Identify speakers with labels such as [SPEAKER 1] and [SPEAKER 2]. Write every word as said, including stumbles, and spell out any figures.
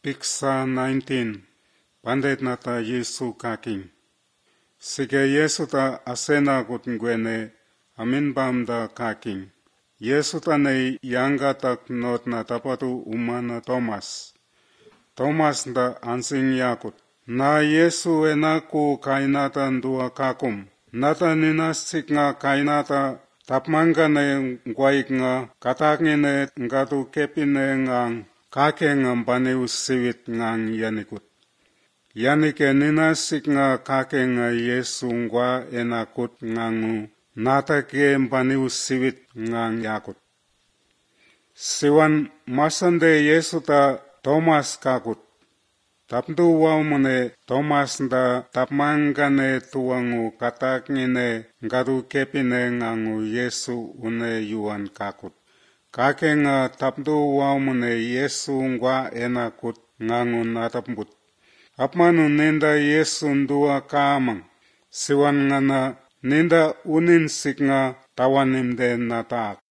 [SPEAKER 1] Picture nineteen. Pandet nata Yesu kaking. Sige Yesu ta asena kutngwene amin bamda kaking. Yesu ta nei yanga tak not na tapatu umana Thomas. Thomas da ansing yakut. Na Yesu enaku kainata ndua kakum. Nata ninasik nga kainata tapmanga ne ngwaik nga katakngine ngatu kepine ngang kake ngambane usiwit ngang yanikut. Yanike ninasik nga kake nga Yesu ngwa enakut ngangu nata ke mbane usiwit ngang yakut. Siwan masande Yesu ta Thomas kakut. Tapndu wawmune Thomas da tapmangane tuwangu katakngine ngatu kepine ngangu Yesu une yuan kakut. Kake nga tapndu wawmune Yesu ngwa enakut ngangu natapmbut. Apmanu ninda Yesu ndua kamang. Siwan ngana ninda unin sik nga tawanimde natak.